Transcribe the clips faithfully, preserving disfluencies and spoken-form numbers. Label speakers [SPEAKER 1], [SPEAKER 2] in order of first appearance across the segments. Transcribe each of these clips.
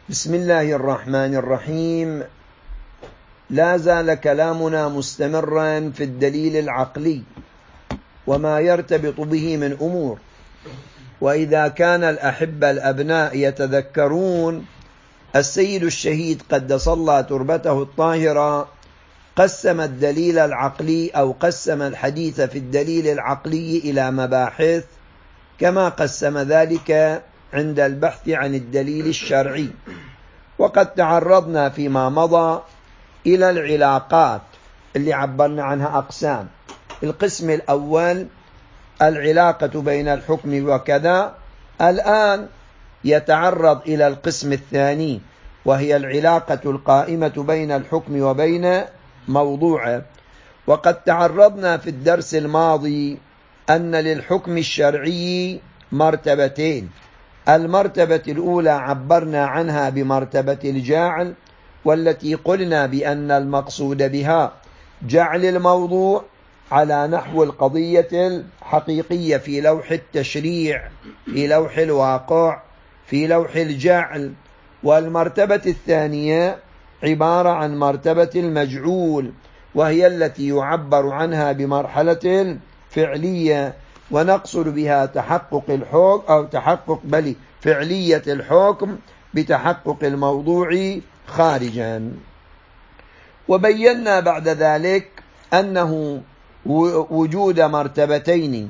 [SPEAKER 1] بسم الله الرحمن الرحيم. لا زال كلامنا مستمرا في الدليل العقلي وما يرتبط به من أمور. وإذا كان الأحبة الأبناء يتذكرون، السيد الشهيد قدس الله تربته الطاهرة قسم الدليل العقلي أو قسم الحديث في الدليل العقلي إلى مباحث، كما قسم ذلك عند البحث عن الدليل الشرعي. وقد تعرضنا فيما مضى إلى العلاقات اللي عبرنا عنها أقسام. القسم الأول العلاقة بين الحكم وكذا. الآن يتعرض إلى القسم الثاني، وهي العلاقة القائمة بين الحكم وبين موضوعه. وقد تعرضنا في الدرس الماضي أن للحكم الشرعي مرتبتين. المرتبة الأولى عبرنا عنها بمرتبة الجعل، والتي قلنا بأن المقصود بها جعل الموضوع على نحو القضية الحقيقية في لوح التشريع، في لوح الواقع، في لوح الجعل. والمرتبة الثانية عبارة عن مرتبة المجعول، وهي التي يعبر عنها بمرحلة الفعلية، ونقصد بها تحقق الحكم أو تحقق بل فعلية الحكم بتحقق الموضوع خارجا. وبينا بعد ذلك أنه وجود مرتبتين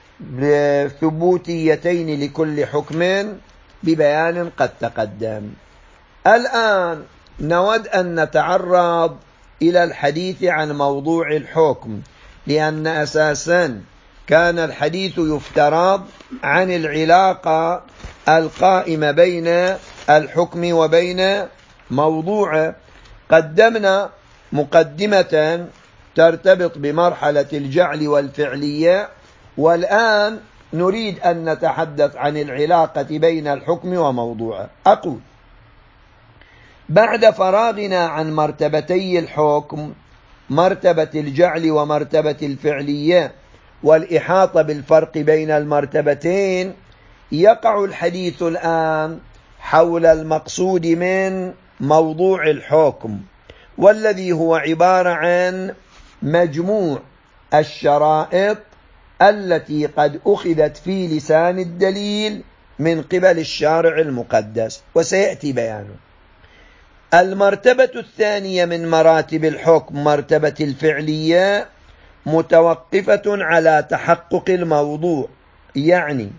[SPEAKER 1] ثبوتيتين لكل حكم ببيان قد تقدم. الآن نود أن نتعرض إلى الحديث عن موضوع الحكم، لأن أساسا كان الحديث يفترض عن العلاقة القائمة بين الحكم وبين موضوعه. قدمنا مقدمة ترتبط بمرحلة الجعل والفعلية، والآن نريد أن نتحدث عن العلاقة بين الحكم وموضوعه. أقول بعد فراغنا عن مرتبتي الحكم، مرتبة الجعل ومرتبة الفعلية، والإحاطة بالفرق بين المرتبتين، يقع الحديث الآن حول المقصود من موضوع الحكم، والذي هو عبارة عن مجموع الشرائط التي قد أخذت في لسان الدليل من قبل الشارع المقدس، وسيأتي بيانه. المرتبة الثانية من مراتب الحكم مرتبة الفعلية، متوقفة على تحقق الموضوع. يعني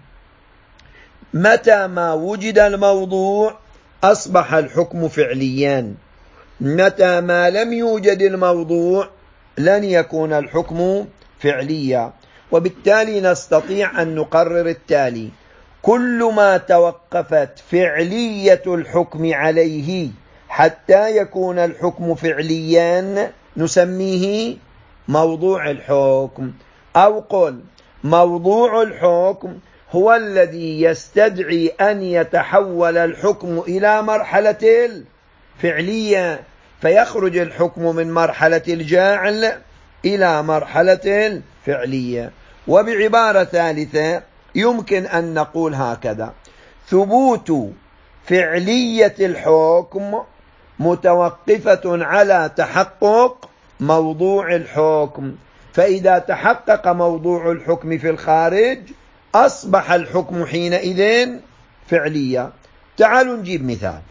[SPEAKER 1] متى ما وجد الموضوع أصبح الحكم فعليا، متى ما لم يوجد الموضوع لن يكون الحكم فعليا. وبالتالي نستطيع أن نقرر التالي: كل ما توقفت فعلية الحكم عليه حتى يكون الحكم فعليا نسميه موضوع الحكم. أو قل موضوع الحكم هو الذي يستدعي أن يتحول الحكم إلى مرحلة الفعلية، فيخرج الحكم من مرحلة الجاعل إلى مرحلة الفعلية. وبعبارة ثالثة يمكن أن نقول هكذا: ثبوت فعلية الحكم متوقفة على تحقق موضوع الحكم، فإذا تحقق موضوع الحكم في الخارج أصبح الحكم حينئذ فعليا. تعالوا نجيب مثال.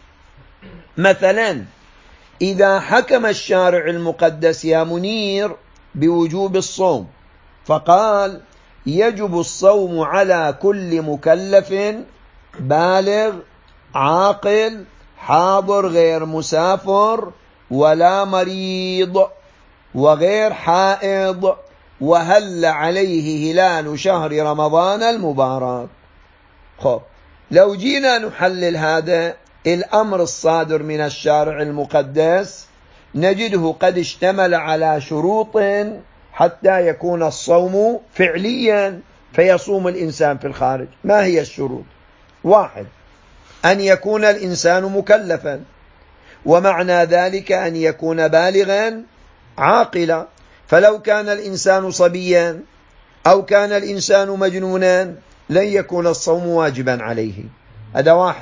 [SPEAKER 1] مثلا إذا حكم الشارع المقدس يا منير بوجوب الصوم، فقال: يجب الصوم على كل مكلف بالغ عاقل حاضر غير مسافر ولا مريض وغير حائض، وهل عليه هلال شهر رمضان المبارك. خب، لو جينا نحلل هذا الأمر الصادر من الشارع المقدس نجده قد اشتمل على شروط حتى يكون الصوم فعليا فيصوم الإنسان في الخارج. ما هي الشروط؟ واحد، أن يكون الإنسان مكلفا، ومعنى ذلك أن يكون بالغا عاقلا. فلو كان الإنسان صبيا أو كان الإنسان مجنونا لن يكون الصوم واجبا عليه. هذا واحد.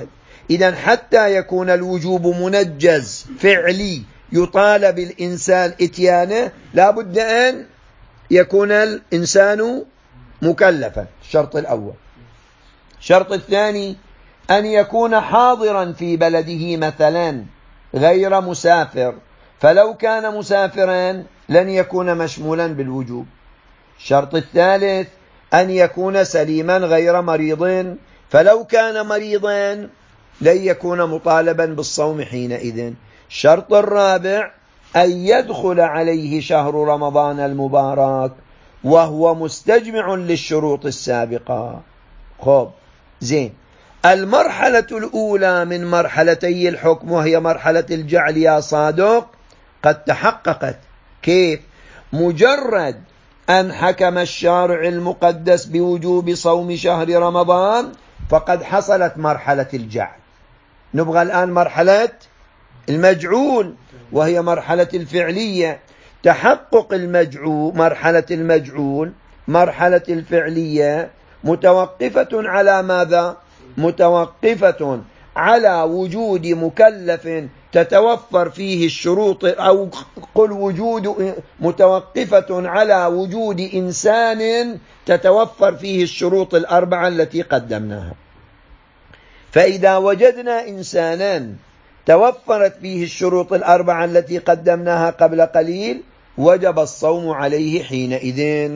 [SPEAKER 1] إذن حتى يكون الوجوب منجز فعلي يطالب الإنسان إتيانه لا بد أن يكون الإنسان مكلفا. الشرط الأول. الشرط الثاني أن يكون حاضرا في بلده مثلا غير مسافر، فلو كان مسافرا لن يكون مشمولا بالوجوب. الشرط الثالث أن يكون سليما غير مريض، فلو كان مريضا لن يكون مطالبا بالصوم حينئذ. الشرط الرابع أن يدخل عليه شهر رمضان المبارك وهو مستجمع للشروط السابقة. خب زين. المرحلة الأولى من مرحلتي الحكم وهي مرحلة الجعل يا صادق قد تحققت. كيف؟ مجرد أن حكم الشارع المقدس بوجوب صوم شهر رمضان فقد حصلت مرحلة الجعل. نبغى الآن مرحلة المجعول وهي مرحلة الفعلية. تحقق المجعول مرحلة المجعول مرحلة الفعلية متوقفة على ماذا؟ متوقفة على وجود مكلف تتوفر فيه الشروط، أو قل وجود متوقفة على وجود إنسان تتوفر فيه الشروط الأربعة التي قدمناها. فإذا وجدنا إنسانا توفرت فيه الشروط الأربعة التي قدمناها قبل قليل وجب الصوم عليه حينئذ،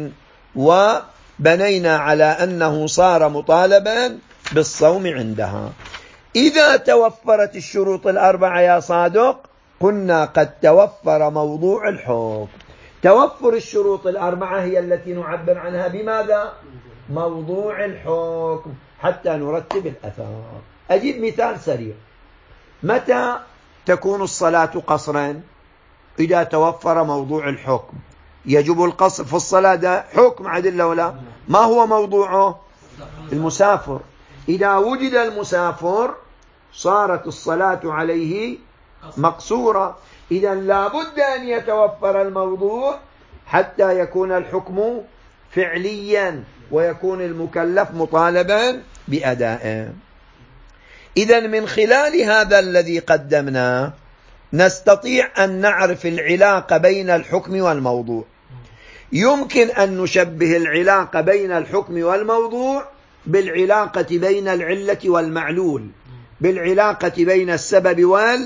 [SPEAKER 1] وبنينا على أنه صار مطالبا بالصوم عندها. إذا توفرت الشروط الأربعة يا صادق قلنا قد توفر موضوع الحكم. توفر الشروط الأربعة هي التي نعبر عنها بماذا؟ موضوع الحكم، حتى نرتب الأثار. أجيب مثال سريع. متى تكون الصلاة قصرا؟ إذا توفر موضوع الحكم. يجب القصر في الصلاة، ده حكم عدل ولا؟ ما هو موضوعه؟ المسافر. إذا وجد المسافر صارت الصلاة عليه مقصورة. إذا لا بد أن يتوفر الموضوع حتى يكون الحكم فعليا ويكون المكلف مطالبا بأدائه. إذا من خلال هذا الذي قدمناه نستطيع أن نعرف العلاقة بين الحكم والموضوع. يمكن أن نشبه العلاقة بين الحكم والموضوع بالعلاقة بين العلة والمعلول، بالعلاقة بين السبب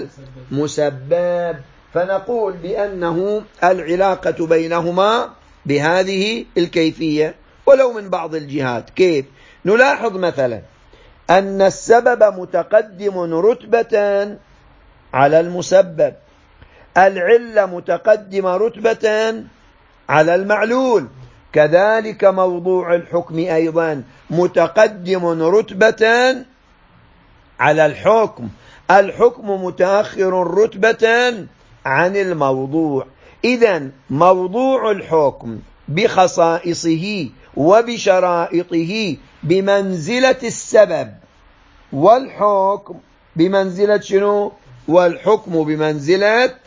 [SPEAKER 1] والمسبب، فنقول بأنه العلاقة بينهما بهذه الكيفية ولو من بعض الجهات. كيف؟ نلاحظ مثلا أن السبب متقدم رتبة على المسبب، العلة متقدمة رتبة على المعلول، كذلك موضوع الحكم أيضا متقدم رتبة على الحكم، الحكم متأخر رتبة عن الموضوع. إذن موضوع الحكم بخصائصه وبشرائطه بمنزلة السبب، والحكم بمنزلة شنو؟ والحكم بمنزلة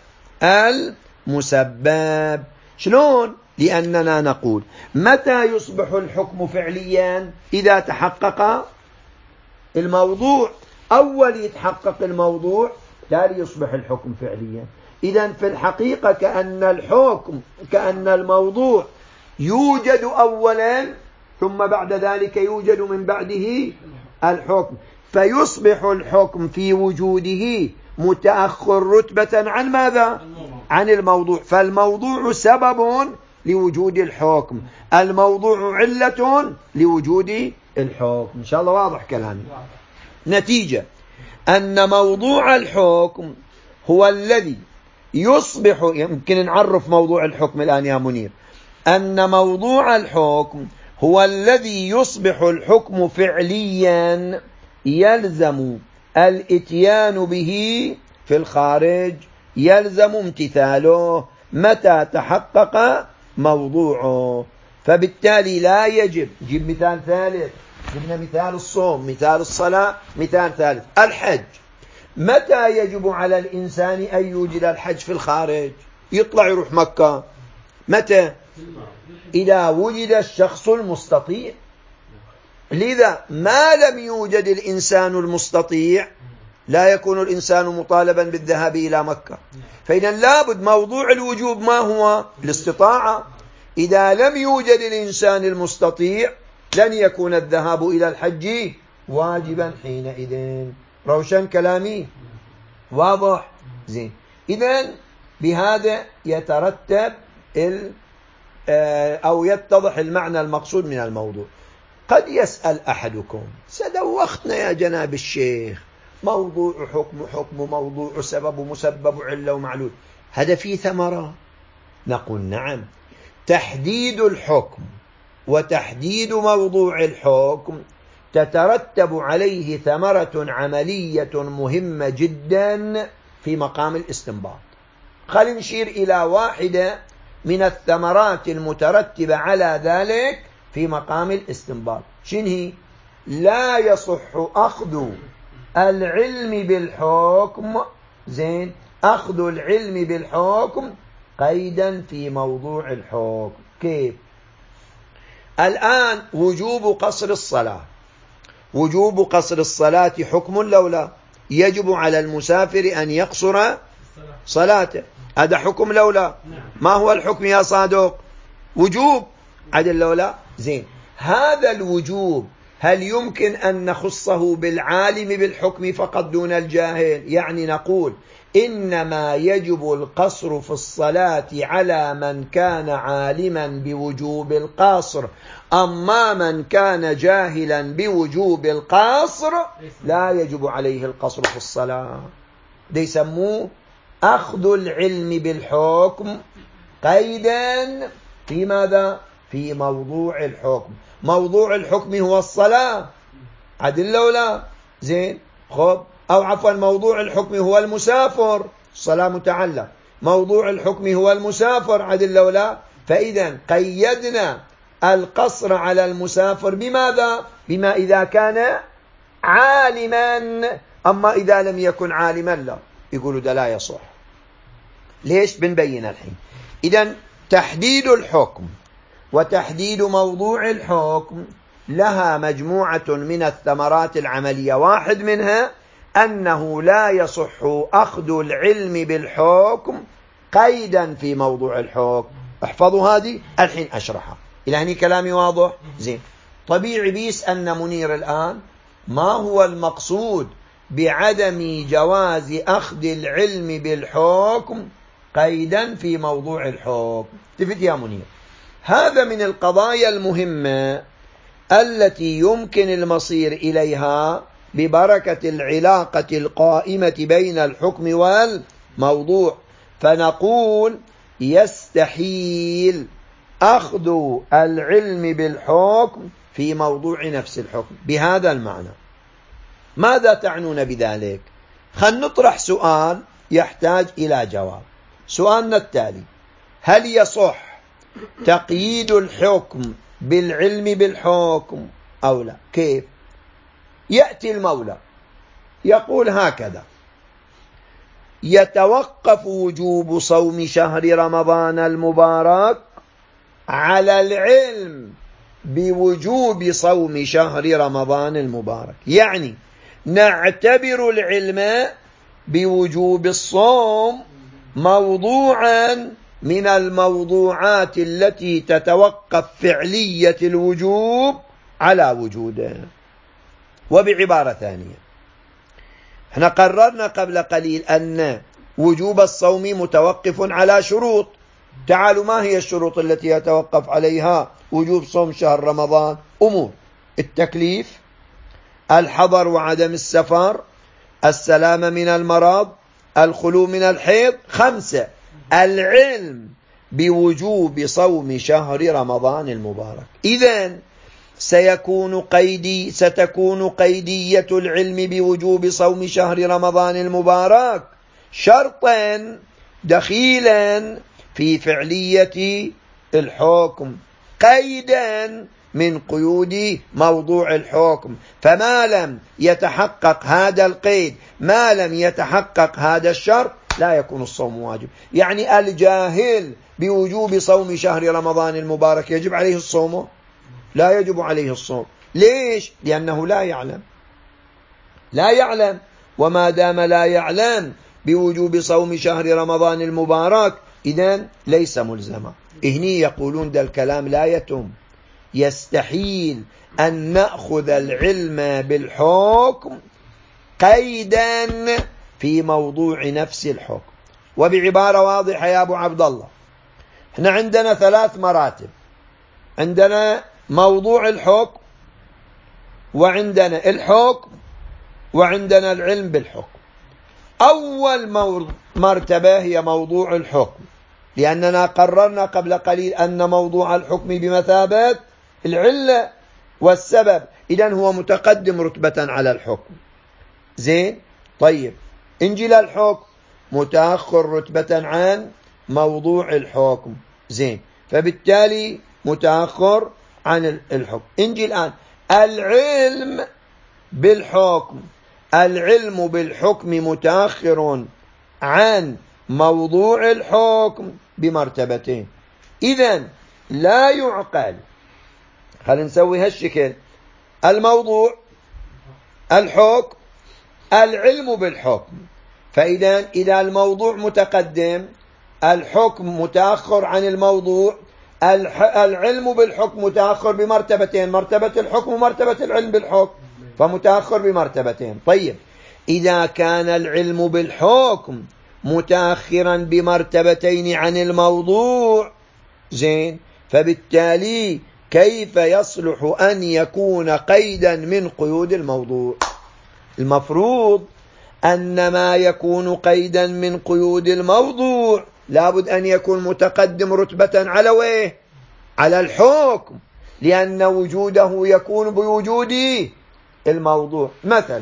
[SPEAKER 1] المسبب. شلون؟ لأننا نقول متى يصبح الحكم فعليا؟ إذا تحقق الموضوع. أول يتحقق الموضوع تالي يصبح الحكم فعليا. إذن في الحقيقة كأن الحكم كأن الموضوع يوجد أولا ثم بعد ذلك يوجد من بعده الحكم، فيصبح الحكم في وجوده متأخر رتبة عن ماذا؟ عن الموضوع. فالموضوع سبب لوجود الحكم، الموضوع علة لوجود الحكم. إن شاء الله واضح كلامي. نتيجة أن موضوع الحكم هو الذي يصبح، يمكن نعرف موضوع الحكم الآن يا منير، أن موضوع الحكم هو الذي يصبح الحكم فعليا يلزم الاتيان به في الخارج، يلزم امتثاله متى تحقق موضوعه. فبالتالي لا يجب. جيب مثال ثالث، جبنا مثال الصوم، مثال الصلاة، مثال ثالث الحج. متى يجب على الإنسان أن يوجد الحج في الخارج؟ يطلع يروح مكة. متى؟ إذا وجد الشخص المستطيع. لذا ما لم يوجد الإنسان المستطيع لا يكون الإنسان مطالبا بالذهاب إلى مكة. فإذا لابد موضوع الوجوب ما هو؟ الاستطاعة. إذا لم يوجد الإنسان المستطيع لن يكون الذهاب إلى الحج واجبا حينئذ. روشن كلامي؟ واضح؟ زين. إذن بهذا يترتب أو يتضح المعنى المقصود من الموضوع. قد يسأل أحدكم: سدوختنا يا جناب الشيخ، موضوع حكم حكم موضوع سبب مسبب علة ومعلول، هذا فيه ثمرة؟ نقول نعم. تحديد الحكم وتحديد موضوع الحكم تترتب عليه ثمرة عملية مهمة جدا في مقام الاستنباط. خلينا نشير إلى واحدة من الثمرات المترتبة على ذلك في مقام الاستنباط. شنو؟ لا يصح أخذ العلم بالحكم، زين، أخذ العلم بالحكم قيدا في موضوع الحكم. كيف؟ الآن وجوب قصر الصلاة، وجوب قصر الصلاة حكم لولا يجب على المسافر أن يقصر صلاته، هذا حكم لولا. ما هو الحكم يا صادق؟ وجوب عدل لولا. زين، هذا الوجوب هل يمكن أن نخصه بالعالم بالحكم فقط دون الجاهل؟ يعني نقول إنما يجب القصر في الصلاة على من كان عالما بوجوب القصر، أما من كان جاهلا بوجوب القصر لا يجب عليه القصر في الصلاة. ده يسموه أخذ العلم بالحكم قيدا في ماذا؟ في موضوع الحكم. موضوع الحكم هو الصلاة، عدل لولا. زين، خب، أو عفوا موضوع الحكم هو المسافر، الصلاة متعلق. موضوع الحكم هو المسافر، عدل لولا. فإذا قيدنا القصر على المسافر بماذا؟ بما إذا كان عالما، أما إذا لم يكن عالما لا، يقولوا ده لا يصح. ليش؟ بنبين الحين. إذن تحديد الحكم وتحديد موضوع الحكم لها مجموعة من الثمرات العملية. واحد منها أنه لا يصح أخذ العلم بالحكم قيدا في موضوع الحكم. احفظوا هذه الحين أشرحها. إلى هني كلامي واضح؟ زين. طبيعي بيسألنا منير الآن: ما هو المقصود بعدم جواز أخذ العلم بالحكم قيدا في موضوع الحكم؟ تفت يا منير، هذا من القضايا المهمة التي يمكن المصير إليها ببركة العلاقة القائمة بين الحكم والموضوع. فنقول يستحيل أخذ العلم بالحكم في موضوع نفس الحكم بهذا المعنى. ماذا تعنون بذلك؟ خلينا نطرح سؤال يحتاج إلى جواب. سؤالنا التالي: هل يصح تقييد الحكم بالعلم بالحكم أو لا؟ كيف؟ يأتي المولى يقول هكذا: يتوقف وجوب صوم شهر رمضان المبارك على العلم بوجوب صوم شهر رمضان المبارك. يعني نعتبر العلم بوجوب الصوم موضوعا من الموضوعات التي تتوقف فعلية الوجوب على وجوده. وبعبارة ثانية، احنا قررنا قبل قليل أن وجوب الصوم متوقف على شروط. تعالوا، ما هي الشروط التي يتوقف عليها وجوب صوم شهر رمضان؟ أمور: التكليف، الحضر وعدم السفر، السلام من المرض، الخلو من الحيض. خمسة: العلم بوجوب صوم شهر رمضان المبارك. إذن سيكون قيدي ستكون قيدية العلم بوجوب صوم شهر رمضان المبارك شرطا دخيلا في فعلية الحكم، قيدا من قيود موضوع الحكم. فما لم يتحقق هذا القيد، ما لم يتحقق هذا الشرط، لا يكون الصوم واجب. يعني الجاهل بوجوب صوم شهر رمضان المبارك يجب عليه الصوم؟ لا يجب عليه الصوم. ليش؟ لأنه لا يعلم، لا يعلم. وما دام لا يعلم بوجوب صوم شهر رمضان المبارك إذن ليس ملزما. هني يقولون ده الكلام لا يتم، يستحيل أن نأخذ العلم بالحكم قيدا في موضوع نفس الحكم. وبعبارة واضحة يا أبو عبد الله، احنا عندنا ثلاث مراتب، عندنا موضوع الحكم، وعندنا الحكم، وعندنا العلم بالحكم. أول مرتبة هي موضوع الحكم، لأننا قررنا قبل قليل أن موضوع الحكم بمثابة العلة والسبب، إذن هو متقدم رتبة على الحكم. زين، طيب انجل الحكم متأخر رتبة عن موضوع الحكم. زين، فبالتالي متأخر عن الحكم. انجي الآن العلم بالحكم، العلم بالحكم متأخر عن موضوع الحكم بمرتبتين. إذن لا يعقل، خلينا نسوي هالشكل، الموضوع، الحكم، العلم بالحكم. فإذا إذا الموضوع متقدم، الحكم متأخر عن الموضوع، العلم بالحكم متأخر بمرتبتين، مرتبة الحكم ومرتبة العلم بالحكم، فمتأخر بمرتبتين. طيب إذا كان العلم بالحكم متأخرا بمرتبتين عن الموضوع، زين، فبالتالي كيف يصلح أن يكون قيدا من قيود الموضوع؟ المفروض أن ما يكون قيدا من قيود الموضوع لابد أن يكون متقدم رتبة على ويه؟ على الحكم، لأن وجوده يكون بوجود الموضوع. مثلا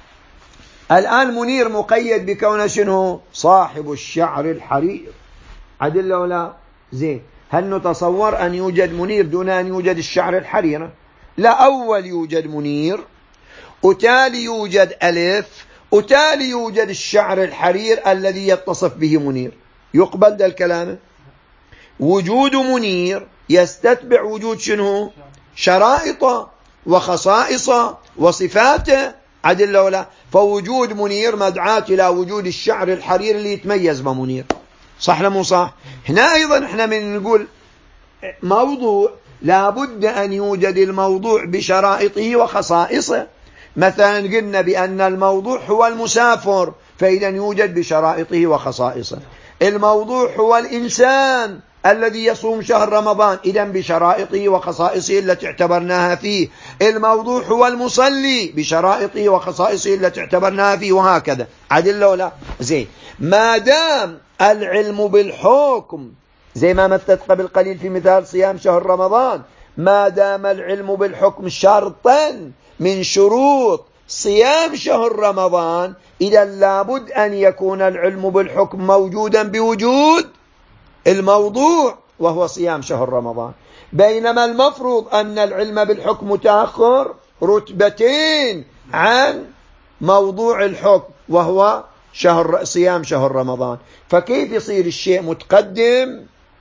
[SPEAKER 1] الآن منير مقيد بكونه شنو؟ صاحب الشعر الحرير، عدل ولا؟ زين، هل نتصور أن يوجد منير دون أن يوجد الشعر الحرير؟ لا، أول يوجد منير، وتالي يوجد ألف، وتالي يوجد الشعر الحرير الذي يتصف به منير. يقبل ذا الكلام؟ وجود منير يستتبع وجود شنو؟ شرائط وخصائص وصفات، عدل ولا؟ فوجود منير مدعاة إلى وجود الشعر الحرير اللي يتميز بمنير. صح لمو صح؟ هنا أيضا احنا من نقول موضوع لابد أن يوجد الموضوع بشرائطه وخصائصه. مثلا قلنا بأن الموضوع هو المسافر، فإذا يوجد بشرائطه وخصائصه. الموضوع هو الإنسان الذي يصوم شهر رمضان، إذا بشرائطه وخصائصه التي اعتبرناها فيه. الموضوع هو المصلي بشرائطه وخصائصه التي اعتبرناها فيه، وهكذا. عدل ولا؟ زين، ما دام العلم بالحكم زي ما مثلت قبل قليل في مثال صيام شهر رمضان، ما دام العلم بالحكم شرطا من شروط صيام شهر رمضان، إذا لابد أن يكون العلم بالحكم موجودا بوجود الموضوع وهو صيام شهر رمضان. بينما المفروض أن العلم بالحكم متأخر رتبتين عن موضوع الحكم وهو شهر صيام شهر رمضان. فكيف يصير الشيء متقدم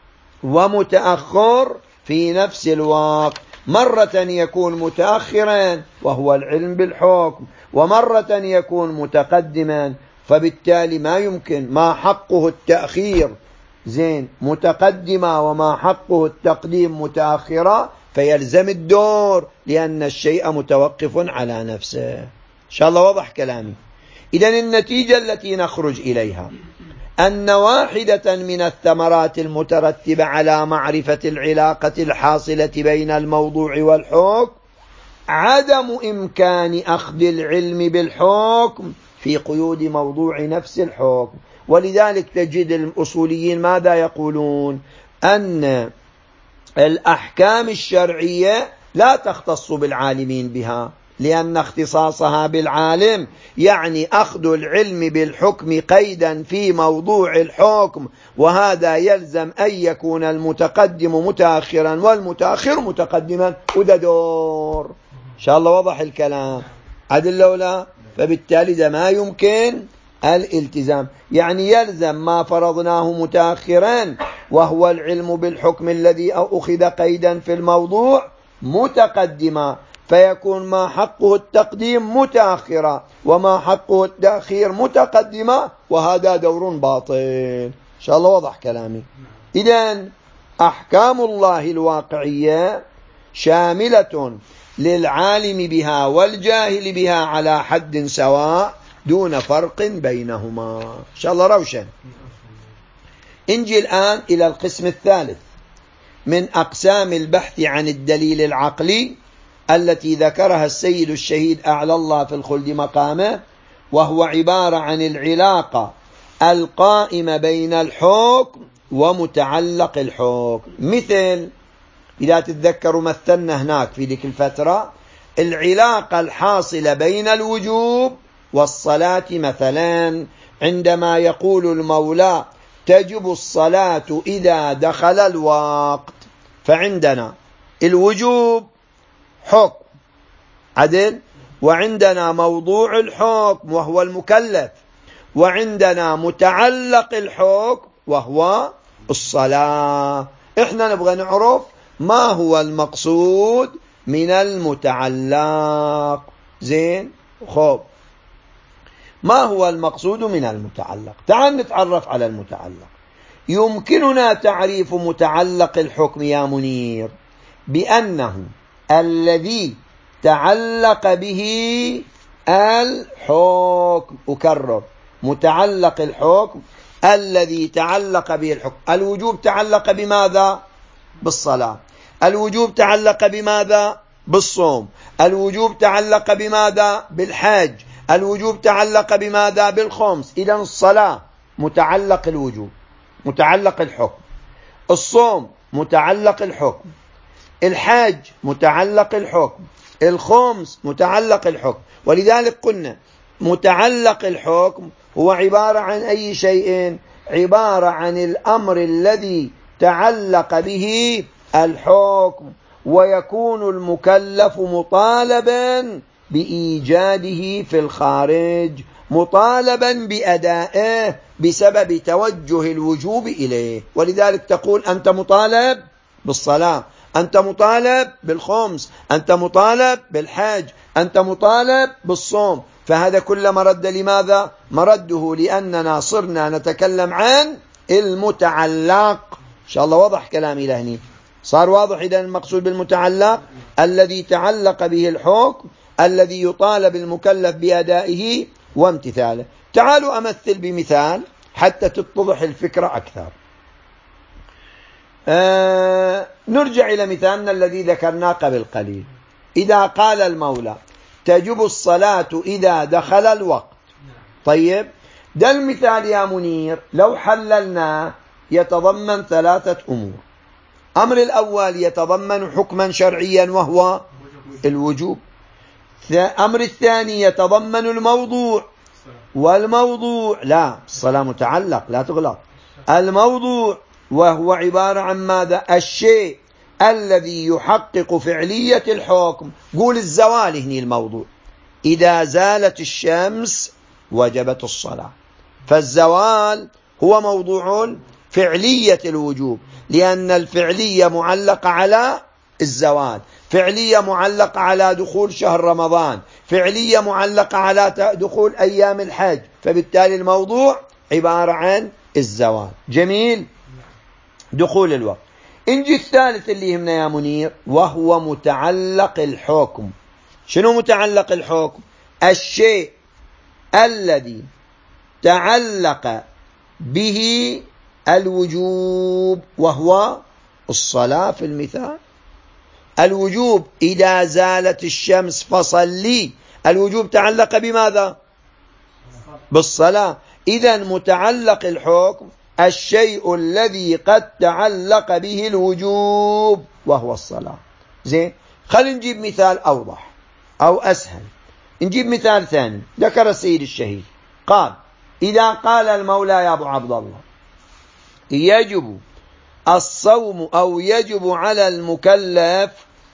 [SPEAKER 1] ومتأخر في نفس الوقت؟ مرة يكون متأخرا وهو العلم بالحكم، ومرة يكون متقدما، فبالتالي ما يمكن، ما حقه التأخير زين متقدمة وما حقه التقديم متأخرة، فيلزم الدور، لأن الشيء متوقف على نفسه. إن شاء الله وضح كلامي. إذن النتيجة التي نخرج إليها أن واحدة من الثمرات المترتبة على معرفة العلاقة الحاصلة بين الموضوع والحكم عدم إمكان أخذ العلم بالحكم في قيود موضوع نفس الحكم. ولذلك تجد الأصوليين ماذا يقولون؟ أن الأحكام الشرعية لا تختص بالعالمين بها، لأن اختصاصها بالعالم يعني أخذ العلم بالحكم قيدا في موضوع الحكم، وهذا يلزم أن يكون المتقدم متأخرا والمتأخر متقدما، وده دور. إن شاء الله وضح الكلام. عدل لولا؟ فبالتالي ده ما يمكن الالتزام، يعني يلزم ما فرضناه متأخرا وهو العلم بالحكم الذي أخذ قيدا في الموضوع متقدما، فيكون ما حقه التقديم متأخرا وما حقه التأخير متقدما، وهذا دور باطل. إن شاء الله وضح كلامي. إذن أحكام الله الواقعية شاملة للعالم بها والجاهل بها على حد سواء دون فرق بينهما. إن شاء الله روشن. انجي الآن إلى القسم الثالث من أقسام البحث عن الدليل العقلي التي ذكرها السيد الشهيد أعلى الله في الخلد مقامه، وهو عبارة عن العلاقة القائمة بين الحكم ومتعلق الحكم. مثل إذا تتذكروا مثلنا هناك في ذيك الفترة العلاقة الحاصلة بين الوجوب والصلاة، مثلا عندما يقول المولى تجب الصلاة إذا دخل الوقت، فعندنا الوجوب حكم عدل، وعندنا موضوع الحكم وهو المكلف، وعندنا متعلق الحكم وهو الصلاة. احنا نبغى نعرف ما هو المقصود من المتعلق. زين، خب ما هو المقصود من المتعلق؟ تعال نتعرف على المتعلق. يمكننا تعريف متعلق الحكم يا منير بأنه الذي تعلق به الحكم. أكرر، متعلق الحكم الذي تعلق به الحكم. الوجوب تعلق بماذا؟ بالصلاة. الوجوب تعلق بماذا؟ بالصوم. الوجوب تعلق بماذا؟ بالحج. الوجوب تعلق بماذا؟ بالخمس. إذن الصلاة متعلق الوجوب، متعلق الحكم. الصوم متعلق الحكم. الحج متعلق الحكم. الخمس متعلق الحكم. ولذلك قلنا متعلق الحكم هو عبارة عن أي شيء؟ عبارة عن الأمر الذي تعلق به الحكم، ويكون المكلف مطالبا بإيجاده في الخارج، مطالبا بأدائه بسبب توجه الوجوب إليه. ولذلك تقول أنت مطالب بالصلاة، أنت مطالب بالخمس، أنت مطالب بالحج، أنت مطالب بالصوم. فهذا كله مرد لماذا؟ مرده لأننا صرنا نتكلم عن المتعلق. إن شاء الله وضح كلامي لهني، صار واضح. إذن المقصود بالمتعلق الذي تعلق به الحكم الذي يطالب المكلف بأدائه وامتثاله. تعالوا أمثل بمثال حتى تتضح الفكرة أكثر. آه نرجع إلى مثالنا الذي ذكرناه قبل قليل. إذا قال المولى تجب الصلاة إذا دخل الوقت. طيب، ده المثال يا منير لو حللناه يتضمن ثلاثة أمور. أمر الأول يتضمن حكما شرعيا وهو الوجوب. أمر الثاني يتضمن الموضوع، والموضوع لا، الصلاة متعلق لا تغلط. الموضوع وهو عبارة عن ماذا؟ الشيء الذي يحقق فعلية الحكم. قول الزوال هنا الموضوع. إذا زالت الشمس وجبت الصلاة، فالزوال هو موضوع فعلية الوجوب، لأن الفعلية معلقة على الزوال، فعلية معلقة على دخول شهر رمضان، فعلية معلقة على دخول أيام الحج، فبالتالي الموضوع عبارة عن الزوال. جميل، دخول الوقت. انجي الثالث اللي يهمنا يا منير وهو متعلق الحكم. شنو متعلق الحكم؟ الشيء الذي تعلق به الوجوب وهو الصلاة. في المثال الوجوب إذا زالت الشمس فصلي، الوجوب تعلق بماذا؟ بالصلاة. إذن متعلق الحكم الشيء الذي قد تعلق به الوجوب وهو الصلاة. زين، خلينا نجيب مثال أوضح أو أسهل. نجيب مثال ثاني ذكر السيد الشهيد قال إذا قال المولى يا أبو عبد الله يجب الصوم أو يجب على المكلف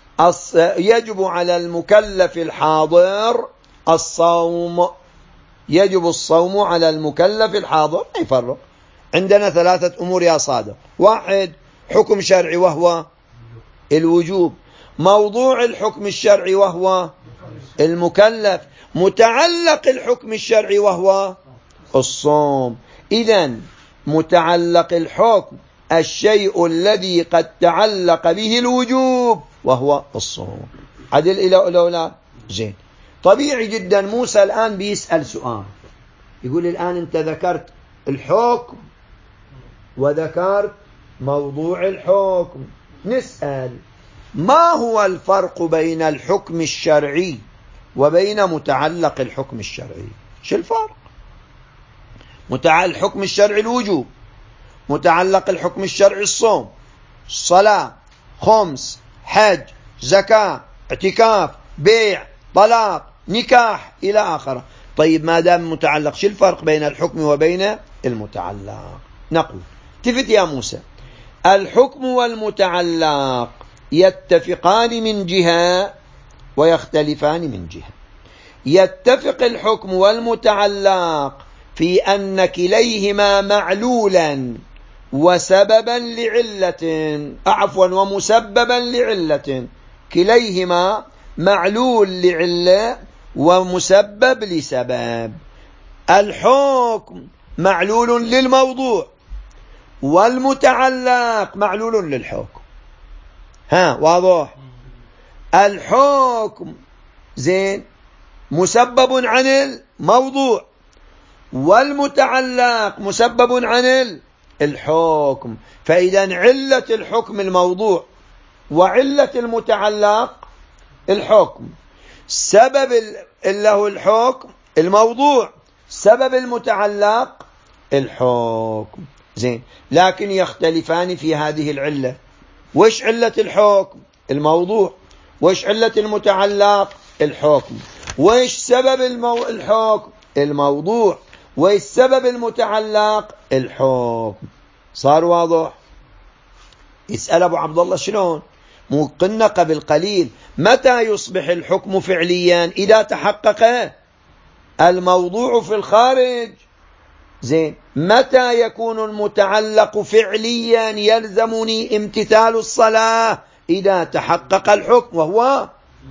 [SPEAKER 1] يجب على المكلف الحاضر الصوم، يجب الصوم على المكلف الحاضر. ما يفرق، عندنا ثلاثة أمور يا صادق. واحد حكم شرعي وهو الوجوب، موضوع الحكم الشرعي وهو المكلف، متعلق الحكم الشرعي وهو الصوم. إذن متعلق الحكم الشيء الذي قد تعلق به الوجوب وهو الصوم. عدل إلى الأولى زين. طبيعي جدا موسى الآن بيسأل سؤال، يقول الآن أنت ذكرت الحكم وذكرت موضوع الحكم، نسأل ما هو الفرق بين الحكم الشرعي وبين متعلق الحكم الشرعي؟ شو الفرق؟ متعلق الحكم الشرعي الوجوب، متعلق الحكم الشرعي الصوم، صلاة، خمس، حج، زكاة، اعتكاف، بيع، طلاق، نكاح إلى آخره. طيب ما دام متعلق، شو الفرق بين الحكم وبين المتعلق؟ نقول التفت يا موسى، الحكم والمتعلق يتفقان من جهة ويختلفان من جهة. يتفق الحكم والمتعلق في أن كليهما معلولا وسببا لعلة، عفوا ومسببا لعلة، كليهما معلول لعلة ومسبب لسبب. الحكم معلول للموضوع والمتعلق معلول للحكم. ها واضح؟ الحكم زين مسبب عن الموضوع والمتعلق مسبب عن الحكم، فإذا علة الحكم الموضوع وعلة المتعلق الحكم، سبب له الحكم الموضوع، سبب المتعلق الحكم. زين، لكن يختلفان في هذه العلة. وش علة الحكم؟ الموضوع. وش علة المتعلق؟ الحكم. وش سبب المو... الحكم؟ الموضوع. وش سبب المتعلق؟ الحكم. صار واضح؟ يسأل أبو عبد الله شلون؟ مو قلنا قبل قليل متى يصبح الحكم فعليا؟ إذا تحقق الموضوع في الخارج. زين، متى يكون المتعلق فعليا يلزمني امتثال الصلاة؟ إذا تحقق الحكم وهو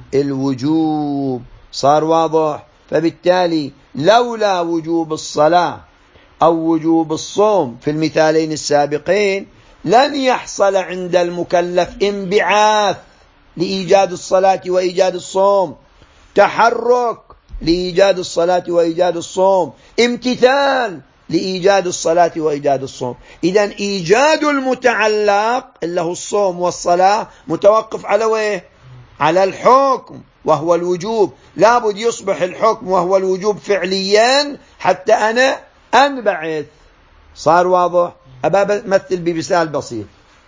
[SPEAKER 1] الوجوب. صار واضح؟ فبالتالي لولا وجوب الصلاة أو وجوب الصوم في المثالين السابقين لن يحصل عند المكلف انبعاث لإيجاد الصلاة وإيجاد الصوم، تحرك لإيجاد الصلاة وإيجاد الصوم، امتثال لإيجاد الصلاة وإيجاد الصوم. إذن إيجاد المتعلق اللي هو الصوم والصلاة متوقف على ويه؟ على الحكم وهو الوجوب. لابد يصبح الحكم وهو الوجوب فعليا حتى أنا أنبعث. صار واضح؟ أبا مثل بمثال بسيط.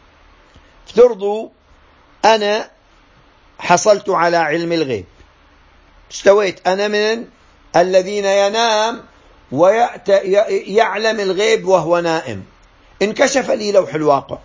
[SPEAKER 1] افترضوا أنا حصلت على علم الغيب، استويت أنا من الذين ينام ويعلم الغيب وهو نائم. انكشف لي لوح الواقع،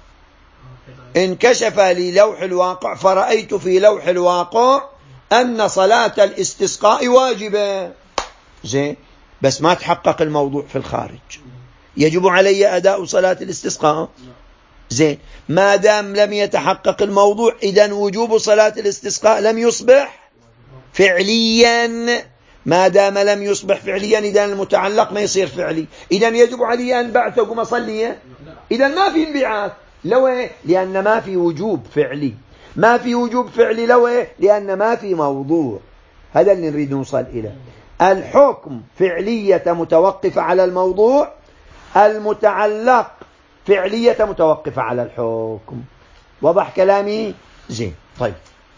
[SPEAKER 1] انكشف لي لوح الواقع فرأيت في لوح الواقع أن صلاة الاستسقاء واجبة. زين، بس ما تحقق الموضوع في الخارج، يجب علي أداء صلاة الاستسقاء. زين، ما دام لم يتحقق الموضوع إذن وجوب صلاة الاستسقاء لم يصبح فعليا. ما دام لم يصبح فعليا إذن المتعلق ما يصير فعلي، إذن يجب علي أن بعث وقم أصلي. إذن ما في انبعاث. لو لأن ما في وجوب فعلي، ما في وجوب فعلي لو لأن ما في موضوع. هذا اللي نريد نوصل إليه. الحكم فعلية متوقفة على الموضوع، المتعلق فعلية متوقفة على الحكم. وضح كلامي؟ زين. طيب،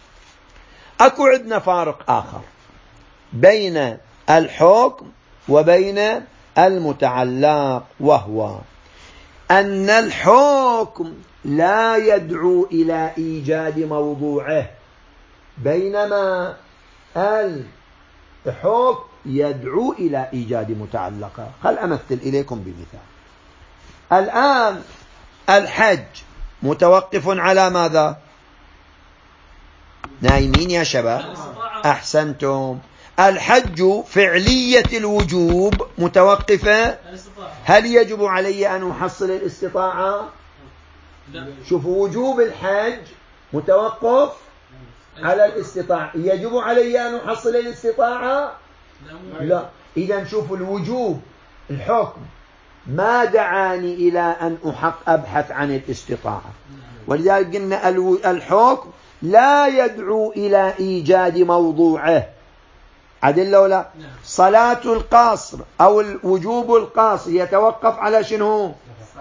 [SPEAKER 1] أكو عندنا فارق آخر بين الحكم وبين المتعلق، وهو أن الحكم لا يدعو إلى إيجاد موضوعه، بينما الحكم يدعو إلى إيجاد متعلقه. خل أمثل إليكم بمثال. الآن الحج متوقف على ماذا؟ نايمين يا شباب؟ أحسنتم. الحج فعلية الوجوب متوقفة. هل يجب علي أن أحصل الاستطاعة؟ شوفوا، وجوب الحج متوقف على الاستطاعة. يجب علي أن أحصل الاستطاعة؟ لا. إذا شوفوا الوجوب الحكم ما دعاني إلى أن أحق أبحث عن الاستطاعة، ولذلك قلنا الحكم لا يدعو إلى إيجاد موضوعه. عدل ولا؟ صلاة القصر أو الوجوب القاصر يتوقف على شنو؟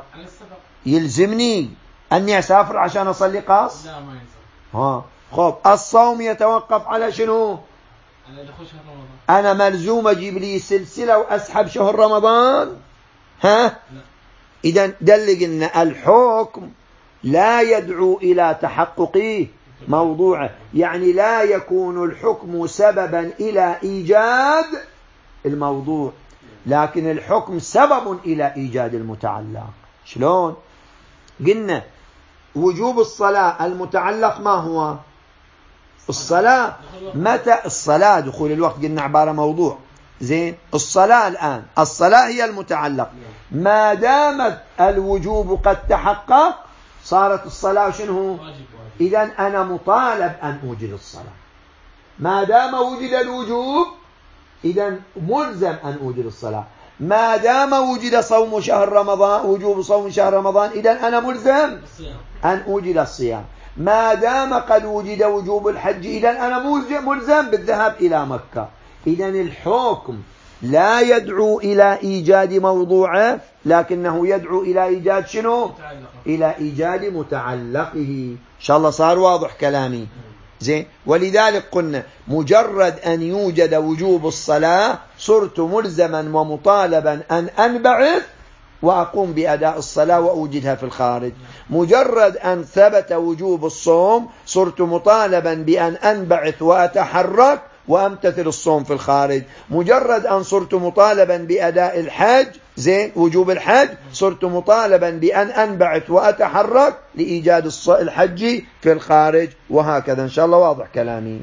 [SPEAKER 1] يلزمني أني أسافر عشان أصلي قاصر؟ لا ما يلزم. ها خب الصوم يتوقف على شنو؟ على دخول شهر رمضان. أنا ملزوم أجيب لي سلسلة وأسحب شهر رمضان؟ ها؟ إذا دل قلنا الحكم لا يدعو إلى تحقق موضوعه، يعني لا يكون الحكم سببا إلى إيجاد الموضوع، لكن الحكم سبب إلى إيجاد المتعلق. شلون؟ قلنا وجوب الصلاة المتعلق ما هو؟ الصلاة. متى الصلاة؟ دخول الوقت قلنا عبارة موضوع. زين، الصلاة الآن الصلاة هي المتعلق، ما دامت الوجوب قد تحقق صارت الصلاة شنو؟ إذن أنا مطالب أن أوجد الصلاة. ما دام وجد الوجوب إذن ملزم أن أوجد الصلاة. ما دام وجد صوم شهر رمضان، وجوب صوم شهر رمضان، إذن أنا ملزم أن أوجد الصيام. ما دام قد وجد وجوب الحج إذن أنا ملزم بالذهاب إلى مكة. إذن الحكم لا يدعو إلى إيجاد موضوعه، لكنه يدعو إلى إيجاد شنو؟ متعلقه. إلى إيجاد متعلقه. إن شاء الله صار واضح كلامي. زين، ولذلك قلنا مجرد أن يوجد وجوب الصلاة صرت ملزما ومطالبا أن أنبعث وأقوم بأداء الصلاة وأوجدها في الخارج. مجرد أن ثبت وجوب الصوم صرت مطالبا بأن أنبعث وأتحرك وأمتثل الصوم في الخارج. مجرد أن صرت مطالبا بأداء الحج، زين، وجوب الحج، صرت مطالبا بأن أنبعث وأتحرك لإيجاد الحج في الخارج، وهكذا. إن شاء الله واضح كلامي.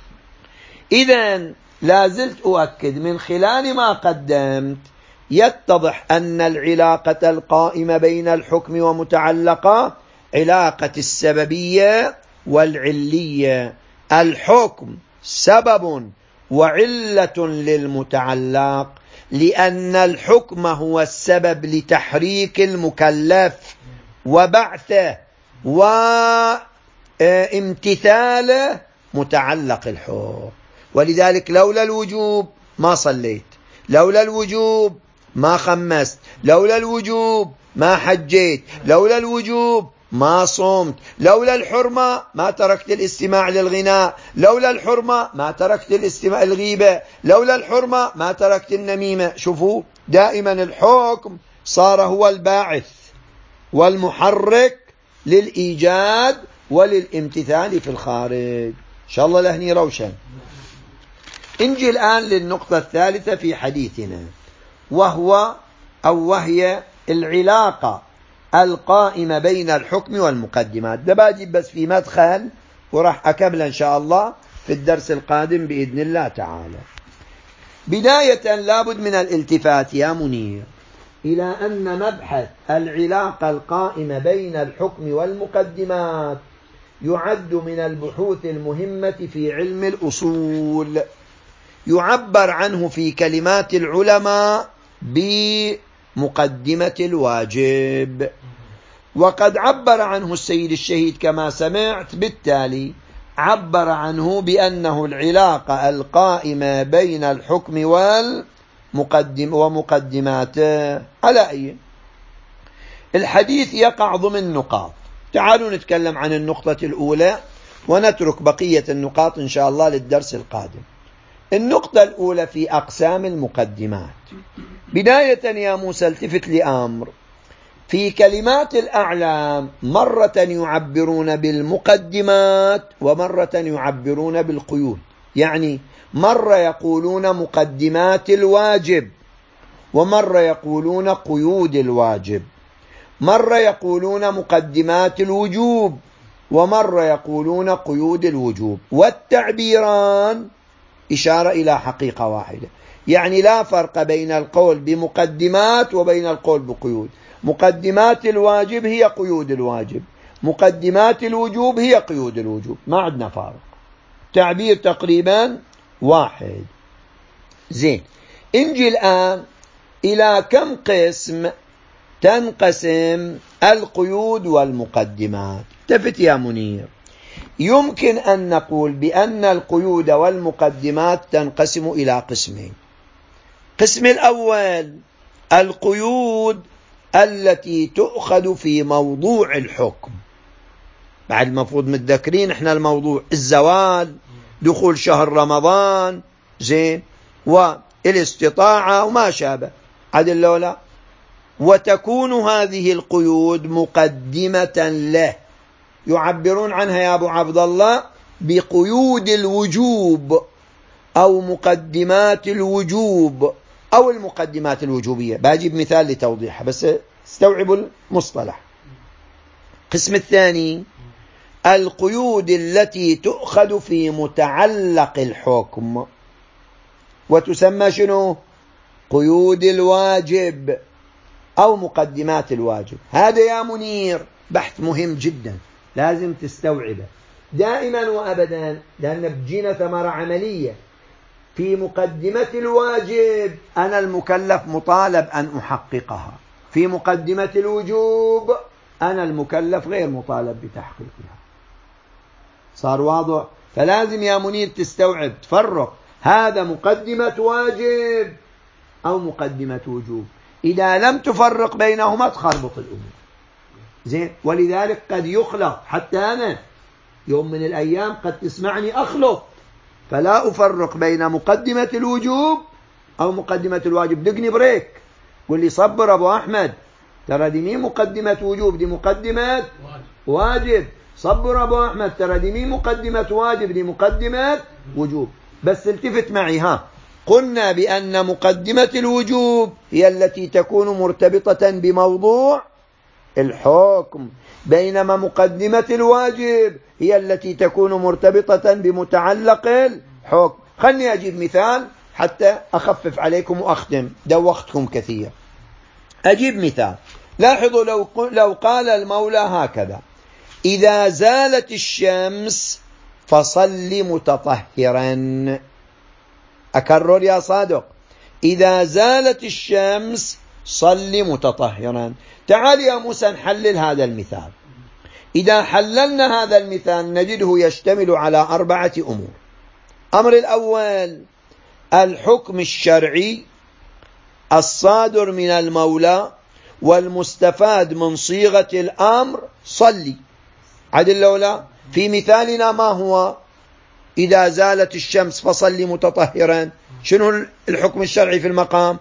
[SPEAKER 1] إذن لا زلت أؤكد من خلال ما قدمت يتضح أن العلاقة القائمة بين الحكم ومتعلقة علاقة السببية والعلية. الحكم سبب وعلة للمتعلق، لأن الحكم هو السبب لتحريك المكلف وبعثه وامتثاله متعلق الحكم. ولذلك لولا الوجوب ما صليت، لولا الوجوب ما خمست، لولا الوجوب ما حجيت، لولا الوجوب ما صمت، لولا الحرمة ما تركت الاستماع للغناء، لولا الحرمة ما تركت الاستماع الغيبة، لولا الحرمة ما تركت النميمة. شوفوا دائما الحكم صار هو الباعث والمحرك للإيجاد وللامتثال في الخارج. إن شاء الله لهني روشن. انجي الآن للنقطة الثالثة في حديثنا، وهو أو وهي العلاقة القائمة بين الحكم والمقدمات. ده باجي بس في مدخل وراح أكمل إن شاء الله في الدرس القادم بإذن الله تعالى. بداية لابد من الالتفات يا منير إلى أن مبحث العلاقة القائمة بين الحكم والمقدمات يعد من البحوث المهمة في علم الأصول. يعبر عنه في كلمات العلماء بمقدمة الواجب، وقد عبر عنه السيد الشهيد كما سمعت بالتالي. عبر عنه بأنه العلاقة القائمة بين الحكم والمقدم ومقدماته. على أي الحديث يقع ضمن نقاط. تعالوا نتكلم عن النقطة الأولى ونترك بقية النقاط إن شاء الله للدرس القادم. النقطة الأولى في أقسام المقدمات. بداية يا موسى التفت لأمر. في كلمات الأعلام مرة يعبرون بالمقدمات ومرة يعبرون بالقيود. يعني مرة يقولون مقدمات الواجب ومرة يقولون قيود الواجب، مرة يقولون مقدمات الوجوب ومرة يقولون قيود الوجوب، والتعبيران إشارة إلى حقيقة واحدة. يعني لا فرق بين القول بمقدمات وبين القول بقيود. مقدمات الواجب هي قيود الواجب، مقدمات الوجوب هي قيود الوجوب، ما عندنا فارق. تعبير تقريبا واحد. زين، انجي الآن إلى كم قسم تنقسم القيود والمقدمات. التفت يا منير، يمكن أن نقول بأن القيود والمقدمات تنقسم إلى قسمين. قسم الأول القيود التي تؤخذ في موضوع الحكم، بعد المفروض متذكرين احنا الموضوع الزواج، دخول شهر رمضان، زين، والاستطاعة وما شابه، عدل لولا. وتكون هذه القيود مقدمة له، يعبرون عنها يا أبو عبد الله بقيود الوجوب أو مقدمات الوجوب أو المقدمات الوجوبية. بجيب مثال لتوضيحها بس استوعبوا المصطلح. القسم الثاني القيود التي تؤخذ في متعلق الحكم، وتسمى شنو؟ قيود الواجب أو مقدمات الواجب. هذا يا منير بحث مهم جدا لازم تستوعبه دائما وأبدا، لأن بجينا ثمرة عملية. في مقدمة الواجب أنا المكلف مطالب أن أحققها، في مقدمة الوجوب أنا المكلف غير مطالب بتحقيقها. صار واضح؟ فلازم يا منير تستوعب تفرق، هذا مقدمة واجب أو مقدمة وجوب. إذا لم تفرق بينهما تخربط الأمور. زين، ولذلك قد يخلط، حتى أنا يوم من الأيام قد تسمعني أخلط، فلا أفرق بين مقدمة الوجوب أو مقدمة الواجب. دقني بريك، قل لي صبر أبو أحمد، ترى دي مين مقدمة وجوب، دي مقدمة واجب. صبر أبو أحمد، ترى دي مين مقدمة واجب، دي مقدمة وجوب. بس التفت معي، ها قلنا بأن مقدمة الوجوب هي التي تكون مرتبطة بموضوع الحكم، بينما مقدمة الواجب هي التي تكون مرتبطة بمتعلق الحكم. خلني أجيب مثال حتى أخفف عليكم وأختم، دوختكم كثير. أجيب مثال، لاحظوا لو, لو قال المولى هكذا: إذا زالت الشمس فصل متطهرا. أكرر يا صادق، إذا زالت الشمس صل متطهرا. تعال يا موسى نحلل هذا المثال. إذا حللنا هذا المثال نجده يشتمل على أربعة أمور. أمر الأول الحكم الشرعي الصادر من المولى والمستفاد من صيغة الأمر صلي. عدل لولا في مثالنا ما هو؟ إذا زالت الشمس فصلي متطهرا. شنو الحكم الشرعي في المقام؟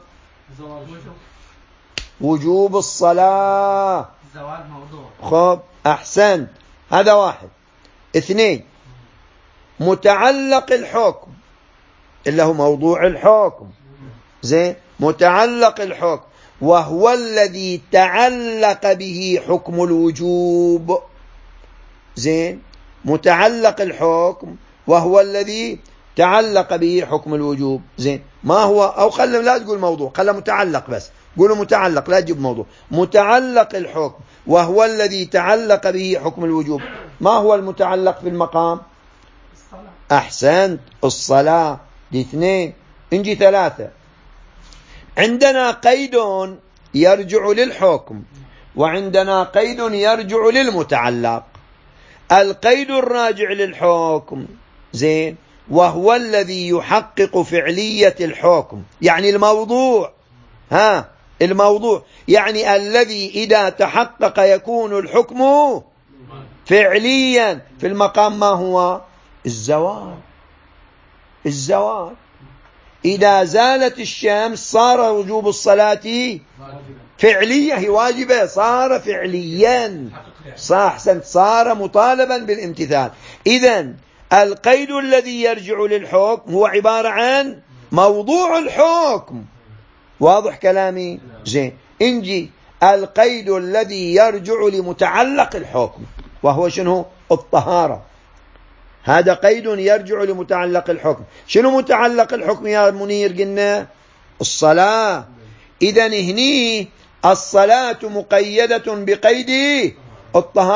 [SPEAKER 1] وجوب الصلاة.
[SPEAKER 2] زوال موضوع.
[SPEAKER 1] خب أحسنت، هذا واحد. اثنين متعلق الحكم اللي هو موضوع الحكم. زين، متعلق الحكم وهو الذي تعلق به حكم الوجوب. زين، متعلق الحكم وهو الذي تعلق به حكم الوجوب. زين، ما هو؟ أو خلنا لا تقول موضوع، خلنا متعلق بس، قولوا متعلق لا تجيب موضوع. متعلق الحكم وهو الذي تعلق به حكم الوجوب. ما هو المتعلق في المقام؟
[SPEAKER 2] الصلاة.
[SPEAKER 1] أحسنت، الصلاة. دي اثنين. انجي ثلاثة. عندنا قيد يرجع للحكم وعندنا قيد يرجع للمتعلق. القيد الراجع للحكم زين وهو الذي يحقق فعلية الحكم، يعني الموضوع، ها الموضوع يعني الذي إذا تحقق يكون الحكم فعليا. في المقام ما هو؟ الزوال. الزوال إذا زالت الشمس صار وجوب الصلاة فعلية، هي واجبة، صار فعليا، صح، صار مطالبا بالامتثال. إذن القيد الذي يرجع للحكم هو عبارة عن موضوع الحكم. واضح كلامي؟ زين، انجي القيد الذي يرجع لمتعلق الحكم وهو شنو؟ الطهارة. هذا قيد يرجع لمتعلق الحكم. شنو متعلق الحكم يا منير؟ قلنا الصلاة. إذن هني الصلاة مقيدة بقيد الطهارة.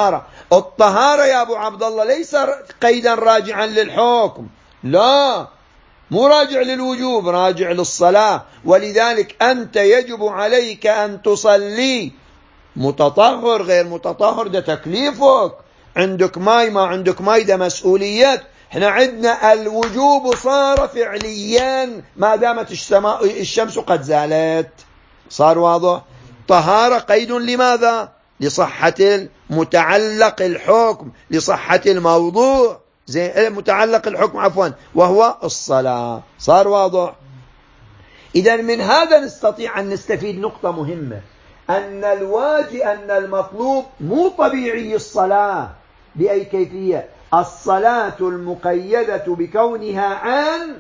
[SPEAKER 1] الطهارة يا أبو عبد الله ليس قيدا راجعا للحكم، لا، مو راجع للوجوب، راجع للصلاة. ولذلك أنت يجب عليك أن تصلي متطهر غير متطهر، ده تكليفك. عندك ماي ما عندك ماي، ده مسؤوليات. احنا عندنا الوجوب صار فعليا ما دامت الشمس قد زالت. صار واضح؟ طهارة قيد لماذا؟ لصحة المتعلق الحكم، لصحة الموضوع، زي متعلق الحكم عفوا، وهو الصلاة. صار واضح؟ إذا من هذا نستطيع أن نستفيد نقطة مهمة، أن الواجب أن المطلوب مو طبيعي الصلاة بأي كيفية، الصلاة المقيدة بكونها عن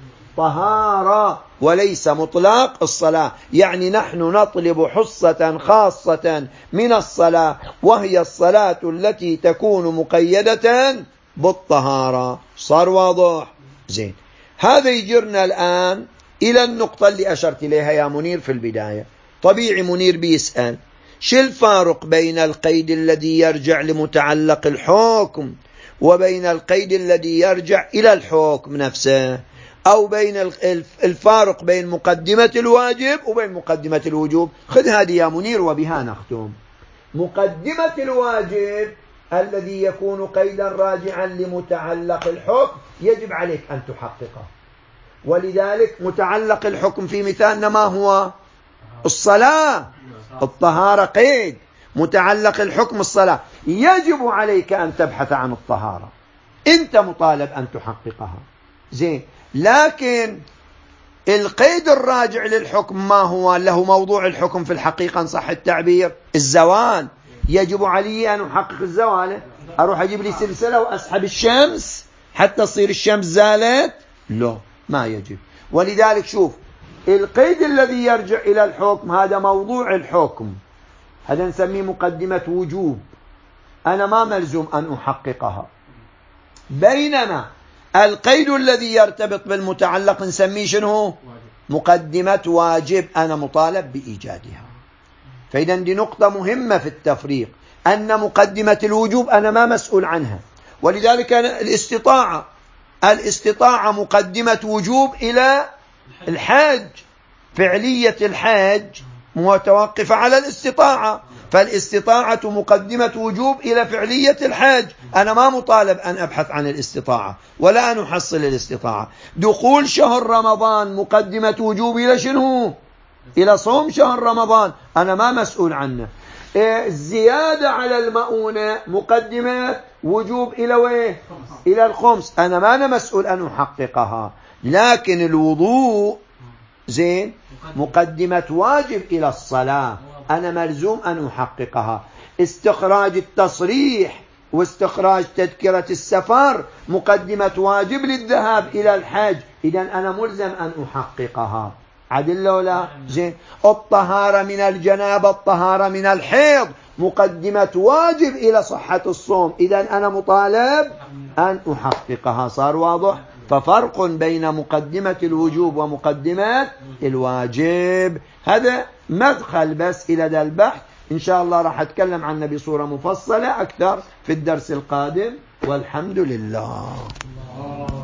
[SPEAKER 1] طهارة وليس مطلق الصلاة. يعني نحن نطلب حصة خاصة من الصلاة، وهي الصلاة التي تكون مقيدة بالطهارة. صار واضح؟ زين. هذا يجرنا الآن إلى النقطة اللي أشرت إليها يا منير في البداية. طبيعي منير بيسأل شو الفارق بين القيد الذي يرجع لمتعلق الحكم وبين القيد الذي يرجع إلى الحكم نفسه، أو بين الفارق بين مقدمة الواجب وبين مقدمة الوجوب. خذ هذه يا منير وبها نختم. مقدمة الواجب الذي يكون قيدا راجعا لمتعلق الحكم يجب عليك أن تحققه، ولذلك متعلق الحكم في مثالنا ما هو؟ الصلاة. الطهارة قيد، متعلق الحكم الصلاة. يجب عليك أن تبحث عن الطهارة، أنت مطالب أن تحققها. زين. لكن القيد الراجع للحكم ما هو؟ له موضوع الحكم في الحقيقة إن صح التعبير، الزوال. يجب علي أن أحقق الزوال، أروح أجيب لي سلسلة وأسحب الشمس حتى تصير الشمس زالت؟ لا، ما يجب. ولذلك شوف، القيد الذي يرجع إلى الحكم هذا موضوع الحكم، هذا نسميه مقدمة وجوب، أنا ما ملزوم أن أحققها. بينما القيد الذي يرتبط بالمتعلق نسميه شنو؟ مقدمة واجب، أنا مطالب بإيجادها. فإذا دي نقطة مهمة في التفريق، أن مقدمة الوجوب أنا ما مسؤول عنها. ولذلك أنا الاستطاعة الاستطاعة مقدمة وجوب إلى الحج، فعلية الحج متوقفة على الاستطاعة، فالاستطاعة مقدمة وجوب إلى فعلية الحج. أنا ما مطالب أن أبحث عن الاستطاعة ولا أن أحصل الاستطاعة. دخول شهر رمضان مقدمة وجوب إلى شنو؟ إلى صوم شهر رمضان، أنا ما مسؤول عنه. الزيادة على المؤونة مقدمة وجوب إلى وين؟ إلى الخمس، أنا ما أنا مسؤول أن أحققها. لكن الوضوء زين مقدمة واجب إلى الصلاة، أنا ملزوم أن أحققها. استخراج التصريح واستخراج تذكرة السفر مقدمة واجب للذهاب إلى الحج، إذن أنا ملزم أن أحققها. عدل ولا زين؟ الطهارة من الجنابة، الطهارة من الحيض مقدمة واجب إلى صحة الصوم، إذن أنا مطالب أن أحققها. صار واضح؟ ففرق بين مقدمة الوجوب ومقدمة الواجب. هذا مدخل بس إلى ذا البحث، إن شاء الله راح أتكلم عنه بصورة مفصلة أكثر في الدرس القادم، والحمد لله.